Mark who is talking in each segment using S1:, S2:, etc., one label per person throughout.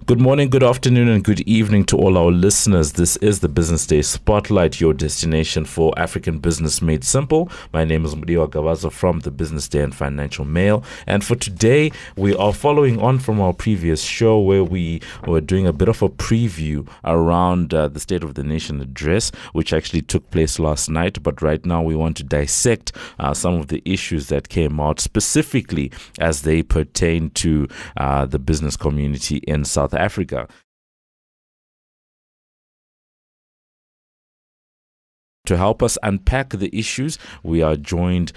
S1: Good morning, good afternoon, and good evening to all our listeners. This is the Business Day Spotlight, your destination for African business made simple. My name is Mudiwa Gavaza from the Business Day and Financial Mail. And for today, we are following on from our previous show where we were doing a bit of a preview around the State of the Nation address, which actually took place last night. But right now, we want to dissect some of the issues that came out specifically as they pertain to the business community in South Africa. To help us unpack the issues, we are joined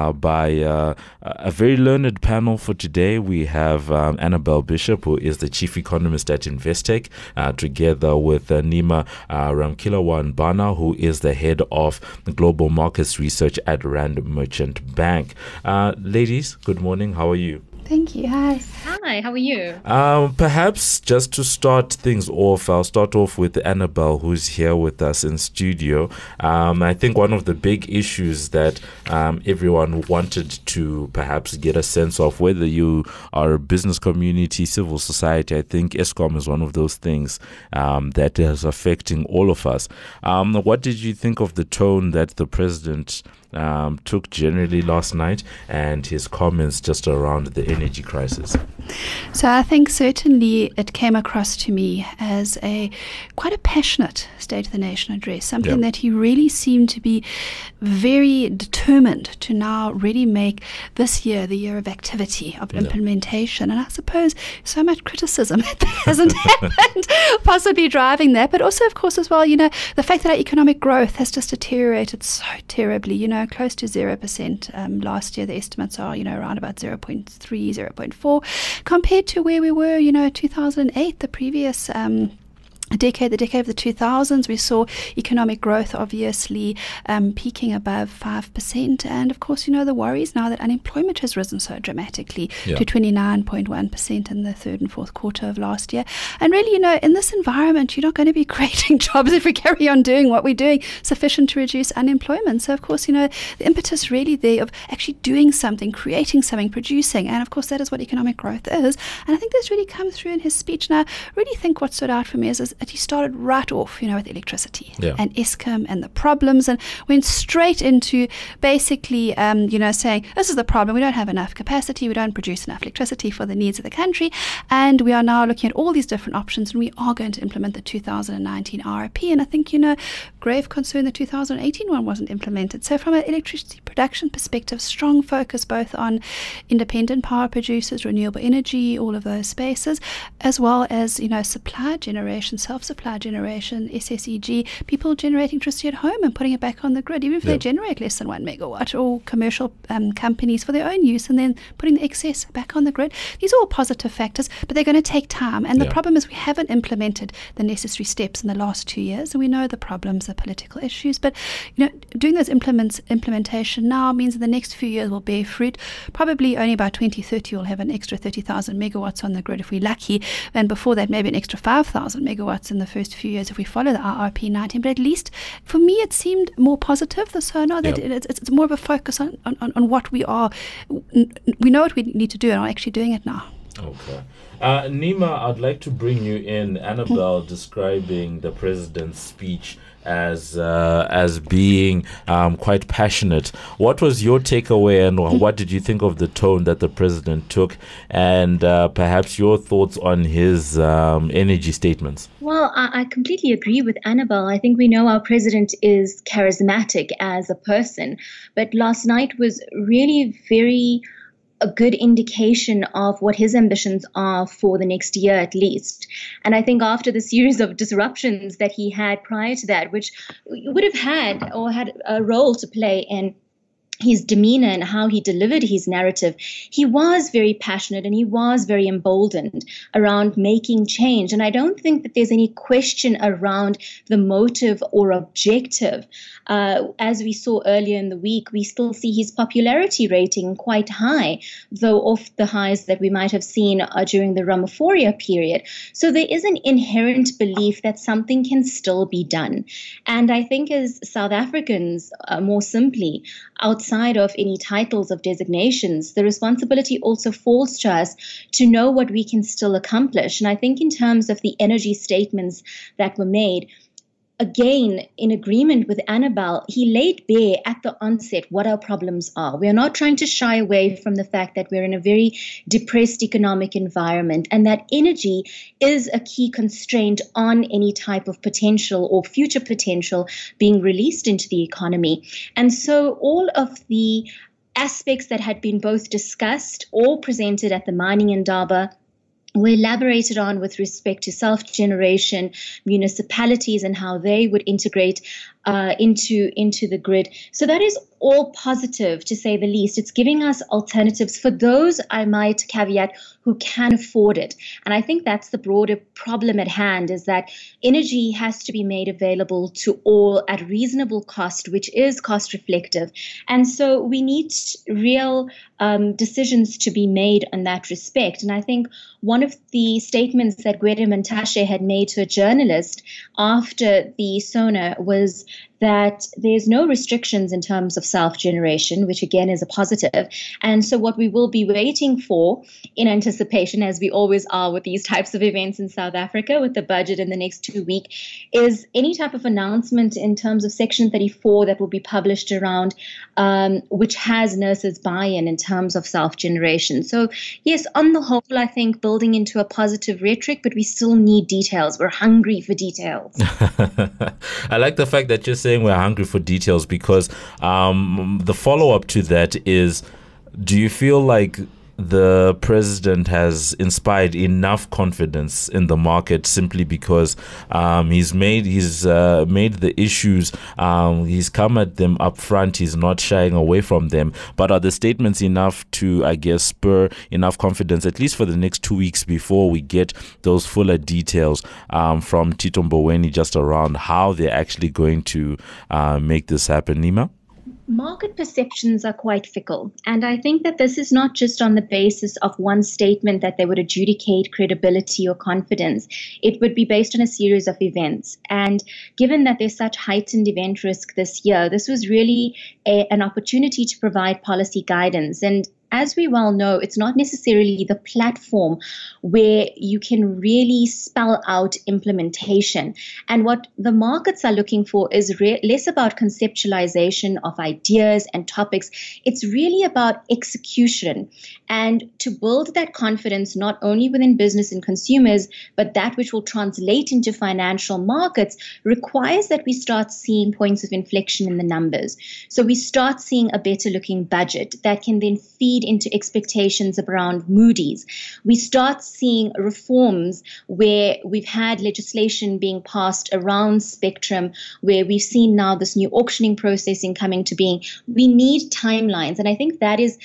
S1: by a very learned panel for today. We have Annabelle Bishop, who is the chief economist at Investec, together with Nima Ramkilawan-Bana, who is the head of global markets research at Rand Merchant Bank. Ladies, good morning. How are you?
S2: Thank you. Hi.
S3: Hi, how are you?
S1: Perhaps just to start things off, I'll start off with Annabelle, who's here with us in studio. I think one of the big issues that everyone wanted to perhaps get a sense of, whether you are a business community, civil society, I think Eskom is one of those things that is affecting all of us. What did you think of the tone that the president took generally last night and his comments just around the energy crisis?
S2: So I think certainly it came across to me as quite a passionate State of the Nation address, something that he really seemed to be very determined to now really make this year the year of activity, of implementation. And I suppose so much criticism that hasn't happened, possibly driving that. But also, of course, as well, the fact that our economic growth has just deteriorated so terribly, close to 0%. Last year, the estimates are, around about 0.3, 0.4, compared to where we were, 2008, the previous the decade of the 2000s. We saw economic growth obviously peaking above 5%. And of course, the worries now that unemployment has risen so dramatically to 29.1% in the third and fourth quarter of last year. And really, in this environment, you're not going to be creating jobs if we carry on doing what we're doing sufficient to reduce unemployment. So of course, the impetus really there of actually doing something, creating something, producing. And of course, that is what economic growth is. And I think this really comes through in his speech. Now, I really think what stood out for me is that he started right off, with electricity and Eskom and the problems, and went straight into basically, saying this is the problem. We don't have enough capacity. We don't produce enough electricity for the needs of the country, and we are now looking at all these different options, and we are going to implement the 2019 RRP. And I think, grave concern the 2018 one wasn't implemented. So from an electricity production perspective, strong focus both on independent power producers, renewable energy, all of those spaces, as well as, supply generation, self-supply generation, SSEG, people generating electricity at home and putting it back on the grid, even if they generate less than 1 megawatt, or commercial companies for their own use and then putting the excess back on the grid. These are all positive factors, but they're going to take time. And the problem is we haven't implemented the necessary steps in the last 2 years, and we know the problems, the political issues. But, doing those implementation now means that the next few years will bear fruit. Probably only by 2030 we'll have an extra 30,000 megawatts on the grid if we're lucky, and before that maybe an extra 5,000 megawatts in the first few years if we follow the RRP 19. But at least for me it seemed more positive. So now that it's more of a focus on what we are. We know what we need to do and are actually doing it now.
S1: Okay. Nima, I'd like to bring you in. Annabelle describing the president's speech as being quite passionate. What was your takeaway, and what did you think of the tone that the president took, and perhaps your thoughts on his energy statements?
S3: Well, I completely agree with Annabelle. I think we know our president is charismatic as a person, but last night was really a good indication of what his ambitions are for the next year at least. And I think after the series of disruptions that he had prior to that, which would have had a role to play in his demeanor and how he delivered his narrative, he was very passionate and he was very emboldened around making change. And I don't think that there's any question around the motive or objective. As we saw earlier in the week, we still see his popularity rating quite high, though off the highs that we might have seen during the Ramaphosa period. So there is an inherent belief that something can still be done. And I think as South Africans, more simply, outside outside of any titles of designations, the responsibility also falls to us to know what we can still accomplish. And I think in terms of the energy statements that were made, again, in agreement with Annabelle, he laid bare at the onset what our problems are. We are not trying to shy away from the fact that we're in a very depressed economic environment and that energy is a key constraint on any type of potential or future potential being released into the economy. And so all of the aspects that had been both discussed or presented at the Mining Indaba were elaborated on with respect to self-generation, municipalities, and how they would integrate into the grid. So that is all positive, to say the least. It's giving us alternatives for those, I might caveat, who can afford it. And I think that's the broader problem at hand, is that energy has to be made available to all at reasonable cost, which is cost reflective. And so we need real decisions to be made in that respect. And I think one of the statements that Gwede Mantashe had made to a journalist after the SONA was that there's no restrictions in terms of self-generation, which again is a positive. And so what we will be waiting for in anticipation, as we always are with these types of events in South Africa with the budget in the next 2 weeks, is any type of announcement in terms of Section 34 that will be published around, which has nurses' buy-in in terms of self-generation. So yes, on the whole, I think building into a positive rhetoric, but we still need details. We're hungry for details.
S1: I like the fact that you're saying we're hungry for details, because the follow-up to that is, do you feel like the president has inspired enough confidence in the market simply because he's made the issues, he's come at them up front, he's not shying away from them, but are the statements enough to, I guess, spur enough confidence, at least for the next 2 weeks before we get those fuller details from Tito Mboweni just around how they're actually going to make this happen, Nima?
S3: Market perceptions are quite fickle, and I think that this is not just on the basis of one statement that they would adjudicate credibility or confidence. It would be based on a series of events. And given that there's such heightened event risk this year, this was really an opportunity to provide policy guidance. And as we well know, it's not necessarily the platform where you can really spell out implementation. And what the markets are looking for is less about conceptualization of ideas and topics. It's really about execution, and to build that confidence not only within business and consumers, but that which will translate into financial markets, requires that we start seeing points of inflection in the numbers. So we start seeing a better looking budget that can then feed into expectations around Moody's. We start seeing reforms where we've had legislation being passed around spectrum, where we've seen now this new auctioning processing coming to being. We need timelines. And I think that is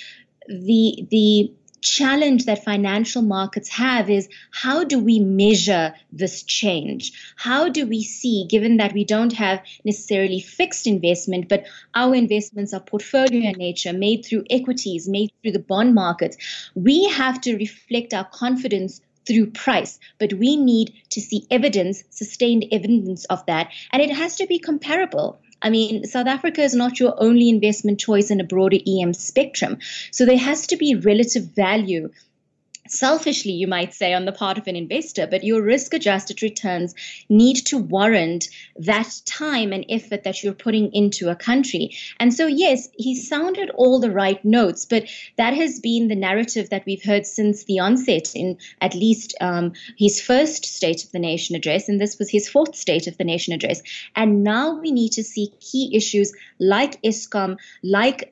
S3: the challenge that financial markets have, is how do we measure this change? How do we see, given that we don't have necessarily fixed investment, but our investments are portfolio in nature, made through equities, made through the bond markets, we have to reflect our confidence through price, but we need to see evidence, sustained evidence of that, and it has to be comparable. I mean, South Africa is not your only investment choice in a broader EM spectrum. So there has to be relative value, selfishly, you might say, on the part of an investor, but your risk-adjusted returns need to warrant that time and effort that you're putting into a country. And so, yes, he sounded all the right notes, but that has been the narrative that we've heard since the onset, in at least his first State of the Nation address, and this was his fourth State of the Nation address. And now we need to see key issues like Eskom, like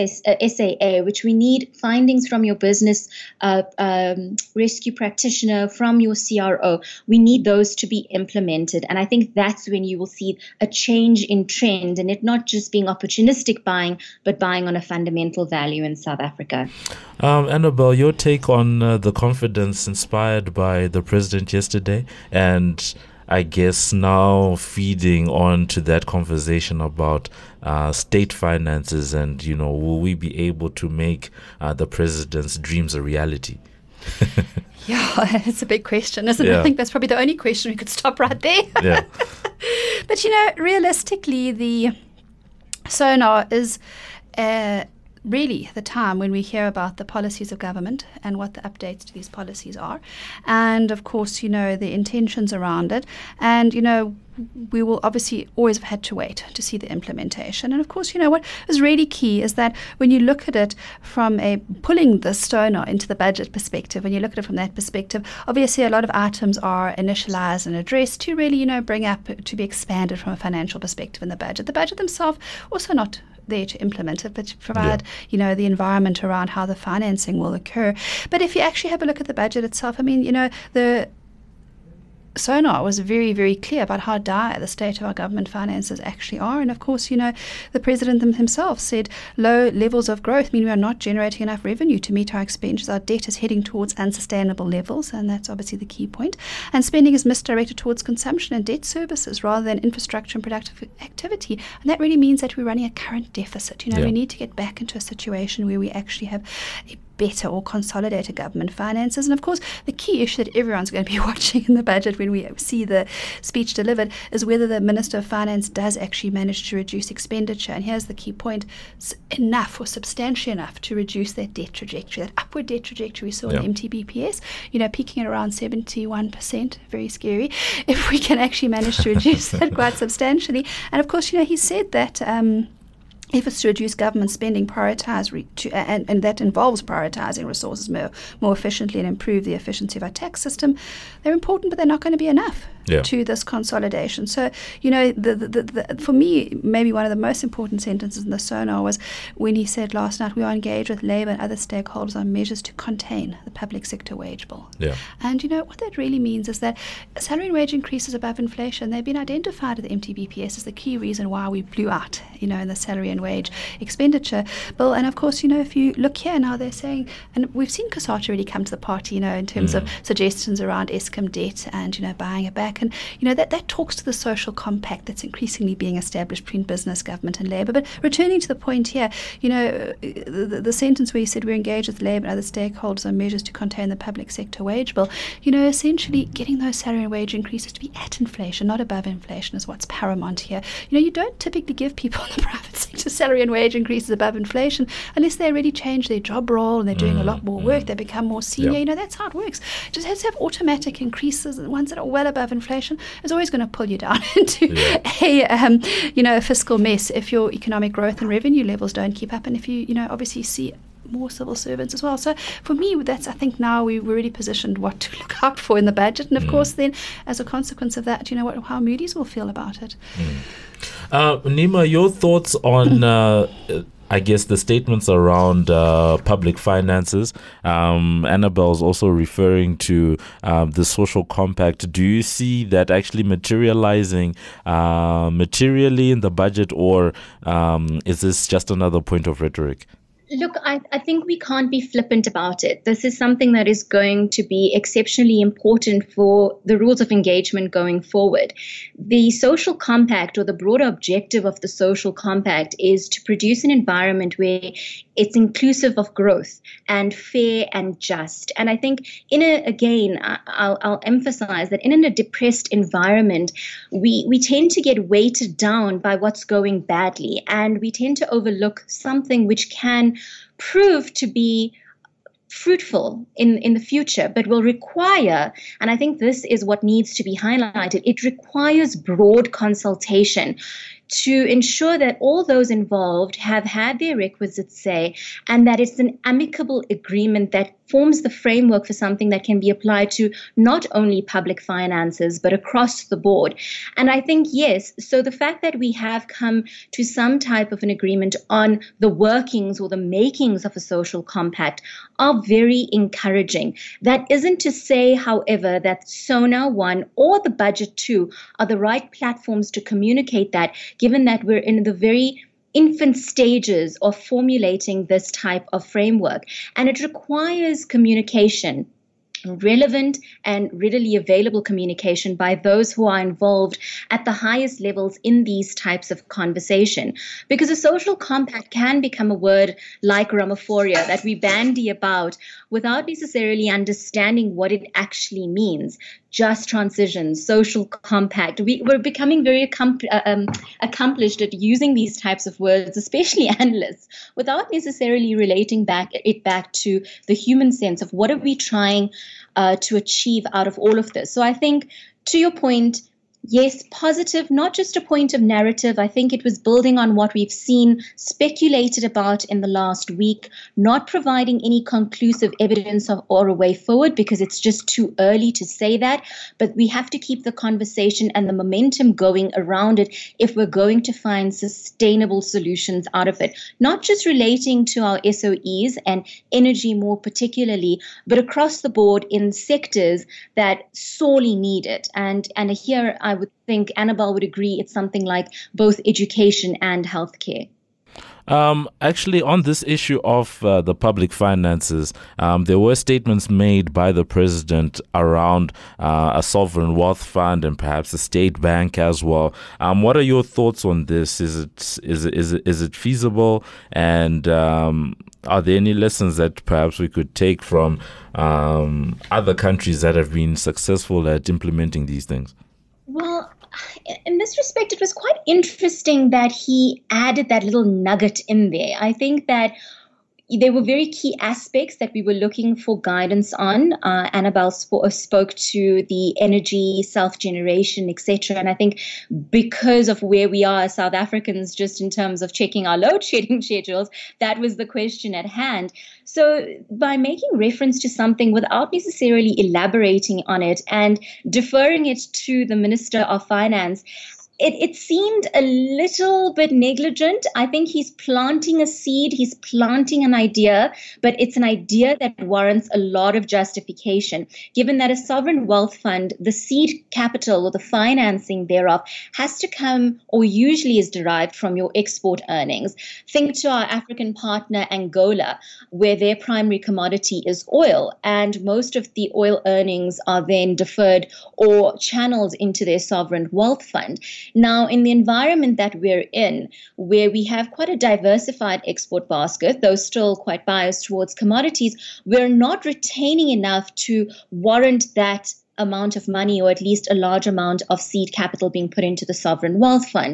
S3: SAA, which we need findings from your business rescue practitioner, from your CRO. We need those to be implemented. And I think that's when you will see a change in trend, and it not just being opportunistic buying, but buying on a fundamental value in South Africa.
S1: Annabelle, your take on the confidence inspired by the president yesterday, and I guess now feeding on to that conversation about state finances, and, you know, will we be able to make the president's dreams a reality?
S2: Yeah, it's a big question, isn't it? I think that's probably the only question. We could stop right there.
S1: Yeah.
S2: But, you know, realistically, the SONA is really the time when we hear about the policies of government and what the updates to these policies are. And of course, the intentions around it. And, we will obviously always have had to wait to see the implementation. And of course, what is really key is that when you look at it from pulling the SONA into the budget perspective, when you look at it from that perspective, obviously a lot of items are initialized and addressed to really, bring up to be expanded from a financial perspective in the budget. The budget themselves also not there to implement it, but to provide, the environment around how the financing will occur. But if you actually have a look at the budget itself, the SONA was very, very clear about how dire the state of our government finances actually are. And of course, the president himself said low levels of growth mean we are not generating enough revenue to meet our expenditures. Our debt is heading towards unsustainable levels, and that's obviously the key point. And spending is misdirected towards consumption and debt services rather than infrastructure and productive activity. And that really means that we're running a current deficit. We need to get back into a situation where we actually have a better or consolidated government finances. And of course, the key issue that everyone's going to be watching in the budget when we see the speech delivered is whether the Minister of Finance does actually manage to reduce expenditure. And here's the key point: enough or substantially enough to reduce that debt trajectory, that upward debt trajectory we saw in MTBPS, peaking at around 71%, very scary, if we can actually manage to reduce that quite substantially. And of course, he said that efforts to reduce government spending and that involves prioritizing resources more efficiently and improve the efficiency of our tax system. They're important, but they're not going to be enough to this consolidation. So, for me, maybe one of the most important sentences in the SONA was when he said last night, we are engaged with Labour and other stakeholders on measures to contain the public sector wage bill. Yeah. And what that really means is that salary and wage increases above inflation, they've been identified at the MTBPS as the key reason why we blew out, in the salary and wage expenditure bill. And of course, if you look here now, they're saying, and we've seen COSATU really come to the party, in terms of suggestions around Eskom debt and, buying it back. And, that talks to the social compact that's increasingly being established between business, government and Labour. But returning to the point here, the sentence where you said we're engaged with Labour and other stakeholders on measures to contain the public sector wage bill, essentially getting those salary and wage increases to be at inflation, not above inflation, is what's paramount here. You don't typically give people in the private sector salary and wage increases above inflation unless they already change their job role and they're doing a lot more work, they become more senior. That's how it works. It just has to have automatic increases, and ones that are well above inflation is always going to pull you down into a fiscal mess if your economic growth and revenue levels don't keep up, and if you obviously see more civil servants as well. So for me, that's, I think now we're really positioned what to look out for in the budget. And of course, then as a consequence of that, how Moody's will feel about it.
S1: Nima, your thoughts on I guess the statements around public finances. Annabelle's also referring to the social compact. Do you see that actually materializing materially in the budget, or is this just another point of rhetoric?
S3: Look, I think we can't be flippant about it. This is something that is going to be exceptionally important for the rules of engagement going forward. The social compact, or the broader objective of the social compact, is to produce an environment where it's inclusive of growth and fair and just. And I think I'll emphasize that in a depressed environment, we tend to get weighted down by what's going badly, and we tend to overlook something which can prove to be fruitful in the future, but will require, and I think this is what needs to be highlighted, it requires broad consultation to ensure that all those involved have had their requisite say, and that it's an amicable agreement that forms the framework for something that can be applied to not only public finances, but across the board. And I think, yes, so the fact that we have come to some type of an agreement on the workings or the makings of a social compact are very encouraging. That isn't to say, however, that SONA 1 or the Budget 2 are the right platforms to communicate that, given that we're in the very infant stages of formulating this type of framework. And it requires communication, relevant and readily available communication by those who are involved at the highest levels in these types of conversation. Because a social compact can become a word like Ramaphoria that we bandy about without necessarily understanding what it actually means. Just transition, social compact. We're becoming very accomplished at using these types of words, especially analysts, without necessarily relating it back to the human sense of what are we trying to achieve out of all of this. So I think, to your point, yes, positive, not just a point of narrative. I think it was building on what we've seen speculated about in the last week, not providing any conclusive evidence or a way forward because it's just too early to say that. But we have to keep the conversation and the momentum going around it if we're going to find sustainable solutions out of it, not just relating to our SOEs and energy more particularly, but across the board in sectors that sorely need it. And here I would think Annabelle would agree it's something like both education and healthcare.
S1: Actually, on this issue of the public finances, there were statements made by the president around a sovereign wealth fund and perhaps a state bank as well. What are your thoughts on this? Is it feasible? And are there any lessons that perhaps we could take from other countries that have been successful at implementing these things?
S3: Well, in this respect, it was quite interesting that he added that little nugget in there. I think that there were very key aspects that we were looking for guidance on. Annabelle spoke to the energy, self-generation, etc. And I think because of where we are as South Africans, just in terms of checking our load shedding schedules, that was the question at hand. So by making reference to something without necessarily elaborating on it and deferring it to the Minister of Finance, it seemed a little bit negligent. I think he's planting a seed, he's planting an idea, but it's an idea that warrants a lot of justification, given that a sovereign wealth fund, the seed capital or the financing thereof has to come or usually is derived from your export earnings. Think to our African partner Angola, where their primary commodity is oil, and most of the oil earnings are then deferred or channeled into their sovereign wealth fund. Now, in the environment that we're in, where we have quite a diversified export basket, though still quite biased towards commodities, we're not retaining enough to warrant that amount of money, or at least a large amount of seed capital being put into the sovereign wealth fund.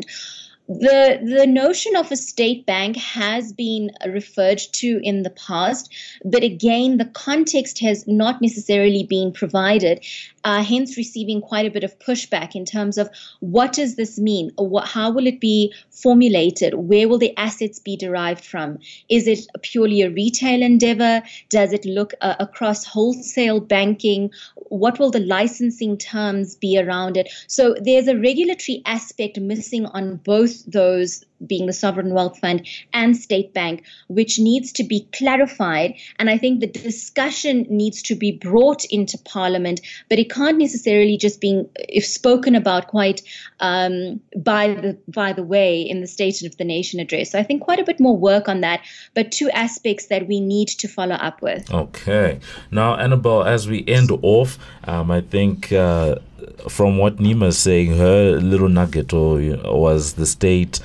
S3: The notion of a state bank has been referred to in the past, but again, the context has not necessarily been provided, hence receiving quite a bit of pushback in terms of what does this mean? How will it be formulated? Where will the assets be derived from? Is it purely a retail endeavor? Does it look across wholesale banking? What will the licensing terms be around it? So there's a regulatory aspect missing on both those, being the sovereign wealth fund and state bank, which needs to be clarified. And I think the discussion needs to be brought into Parliament, but it can't necessarily just be spoken about quite by the way in the State of the Nation address. So I think quite a bit more work on that, but two aspects that we need to follow up with.
S1: Okay. Now, Annabelle, as we end off, I think from what Nima is saying, her little nugget was the state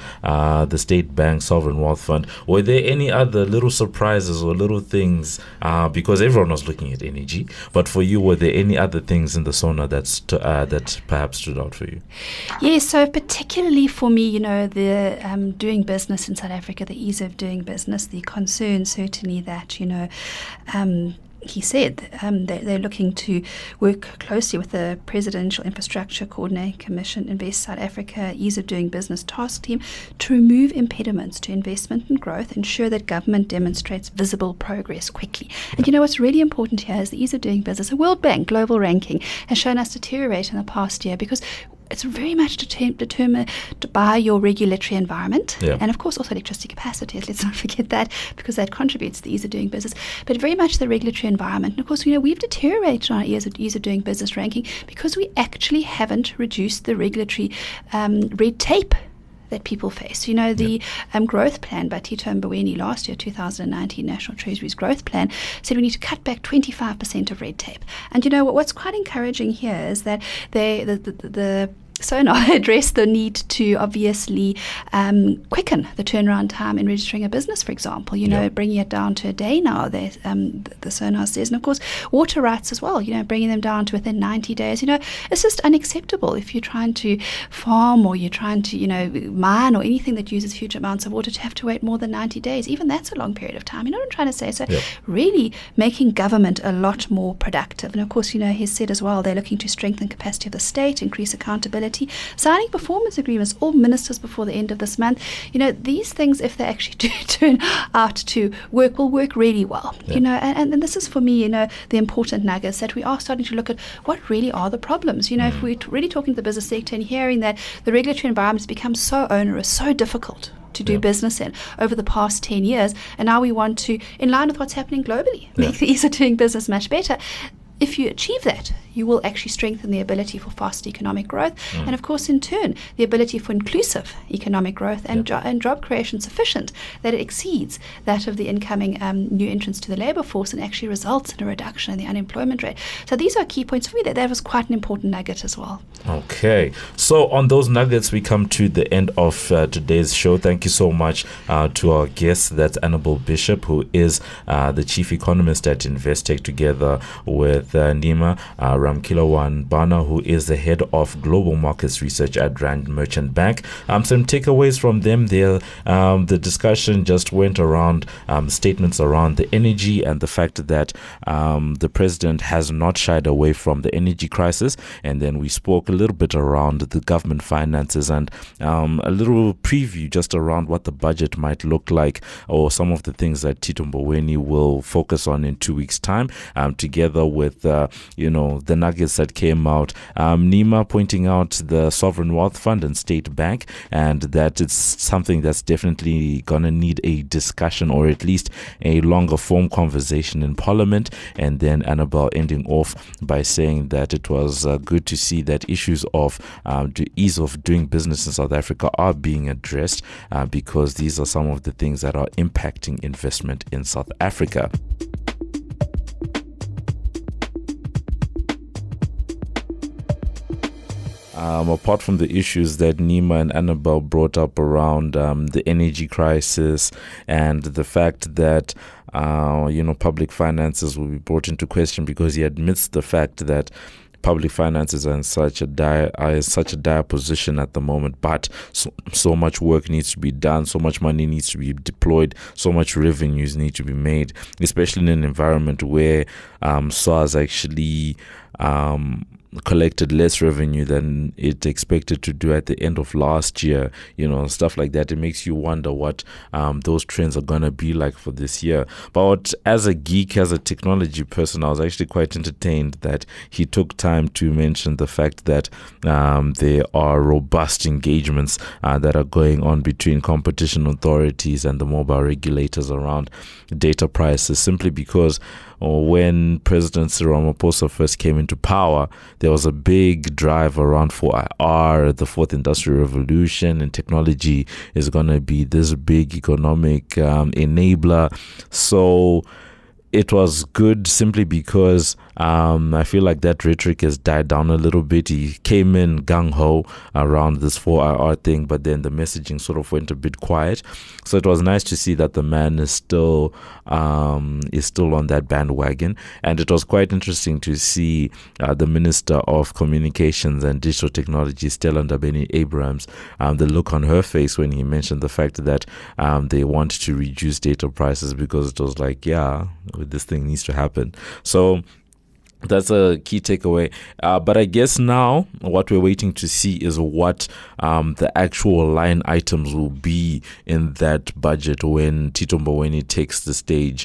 S1: bank sovereign wealth fund. Were there any other little surprises or little things? Because everyone was looking at energy, but for you, were there any other things in the SONA that perhaps stood out for you?
S2: Yes, so particularly for me, the doing business in South Africa, the ease of doing business, the concern certainly that, he said they're looking to work closely with the Presidential Infrastructure Coordinating Commission, Invest South Africa, Ease of Doing Business Task Team to remove impediments to investment and growth, ensure that government demonstrates visible progress quickly. And what's really important here is the Ease of Doing Business. A World Bank global ranking has shown us deteriorate in the past year because it's very much determined by your regulatory environment, and of course also electricity capacity. Let's not forget that, because that contributes to the ease of doing business. But very much the regulatory environment. And of course, we've deteriorated on our ease of doing business ranking because we actually haven't reduced the regulatory red tape that people face. The growth plan by Tito Mboweni last year, 2019 National Treasury's growth plan, said we need to cut back 25% of red tape. And what's quite encouraging here is that the SONA addressed the need to obviously quicken the turnaround time in registering a business, for example, bringing it down to a day now, the SONA says. And of course, water rights as well, bringing them down to within 90 days. It's just unacceptable if you're trying to farm or you're trying to, mine or anything that uses huge amounts of water to have to wait more than 90 days. Even that's a long period of time. You know what I'm trying to say? So really making government a lot more productive. And of course, he's said as well, they're looking to strengthen capacity of the state, increase accountability, signing performance agreements, all ministers before the end of this month. These things, if they actually do turn out to work, will work really well. And this is for me, the important nuggets that we are starting to look at what really are the problems. If we're really talking to the business sector and hearing that the regulatory environment has become so onerous, so difficult to do business in over the past 10 years, and now we want to, in line with what's happening globally, make the ease of doing business much better. If you achieve that, you will actually strengthen the ability for fast economic growth, and of course, in turn, the ability for inclusive economic growth and job creation sufficient that it exceeds that of the incoming new entrants to the labour force and actually results in a reduction in the unemployment rate. So these are key points for me. That was quite an important nugget as well.
S1: Okay, so on those nuggets, we come to the end of today's show. Thank you so much to our guest. That's Annabel Bishop, who is the chief economist at Investec, together with Nima Ramkilawan Bana, who is the head of global markets research at Rand Merchant Bank. Some takeaways from them there. The discussion just went around statements around the energy and the fact that the president has not shied away from the energy crisis. And then we spoke a little bit around the government finances and a little preview just around what the budget might look like, or some of the things that Tito Mboweni will focus on in 2 weeks' time, together with the nuggets that came out. Nima pointing out the Sovereign Wealth Fund and State Bank, and that it's something that's definitely going to need a discussion, or at least a longer form conversation in Parliament. And then Annabel ending off by saying that it was good to see that issues of the ease of doing business in South Africa are being addressed, because these are some of the things that are impacting investment in South Africa. Apart from the issues that Nima and Annabel brought up around the energy crisis and the fact that public finances will be brought into question, because he admits the fact that public finances are in such a dire position at the moment, but so much work needs to be done, so much money needs to be deployed, so much revenues need to be made, especially in an environment where SARS actually collected less revenue than it expected to do at the end of last year, stuff like that. It makes you wonder what those trends are going to be like for this year. But as a geek, as a technology person, I was actually quite entertained that he took time to mention the fact that there are robust engagements that are going on between competition authorities and the mobile regulators around data prices, simply because when President Cyril Ramaphosa first came into power, there was a big drive around 4IR, the fourth industrial revolution, and technology is going to be this big economic enabler. So it was good simply because I feel like that rhetoric has died down a little bit. He came in gung-ho around this 4IR thing, but then the messaging sort of went a bit quiet. So it was nice to see that the man is still on that bandwagon. And it was quite interesting to see the Minister of Communications and Digital Technology, Stella Ndabeni-Abrahams, the look on her face when he mentioned the fact that they want to reduce data prices, because it was like, this thing needs to happen. So that's a key takeaway. But I guess now what we're waiting to see is what the actual line items will be in that budget when Tito Mboweni takes the stage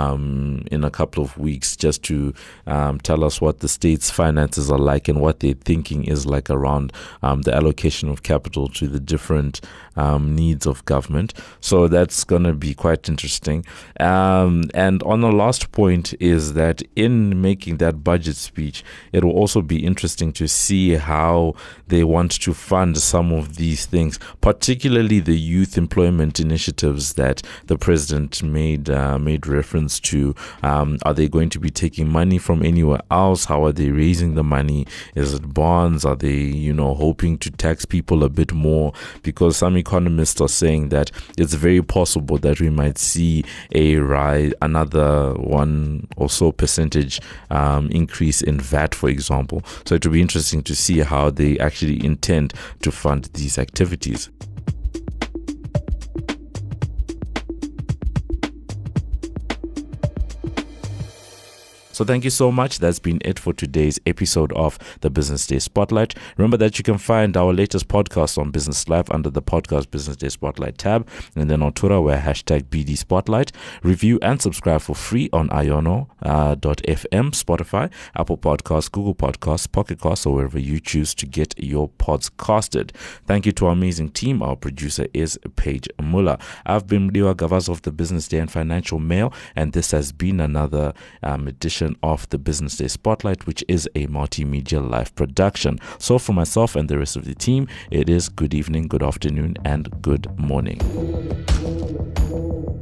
S1: in a couple of weeks, just to tell us what the state's finances are like and what their thinking is like around the allocation of capital to the different needs of government. So that's going to be quite interesting. And on the last point is that in making that budget speech, it will also be interesting to see how they want to fund some of these things, particularly the youth employment initiatives that the president made reference to. Are they going to be taking money from anywhere else? How are they raising the money? Is it bonds? Are they, hoping to tax people a bit more? Because some economists are saying that it's very possible that we might see a rise, another 1 or so percentage increase in VAT, for example. So it will be interesting to see how they actually intend to fund these activities. So thank you so much. That's been it for today's episode of the Business Day Spotlight. Remember that you can find our latest podcast on Business Live under the podcast Business Day Spotlight tab, and then on Twitter where #BD Spotlight. Review and subscribe for free on iono.fm, Spotify, Apple Podcasts, Google Podcasts, Pocket Casts, or wherever you choose to get your pods casted. Thank you to our amazing team. Our producer is Paige Muller. I've been Mdiwa Gavaza of the Business Day and Financial Mail, and this has been another edition of the Business Day Spotlight, which is a multimedia live production. So for myself and the rest of the team, it is good evening, good afternoon, and good morning.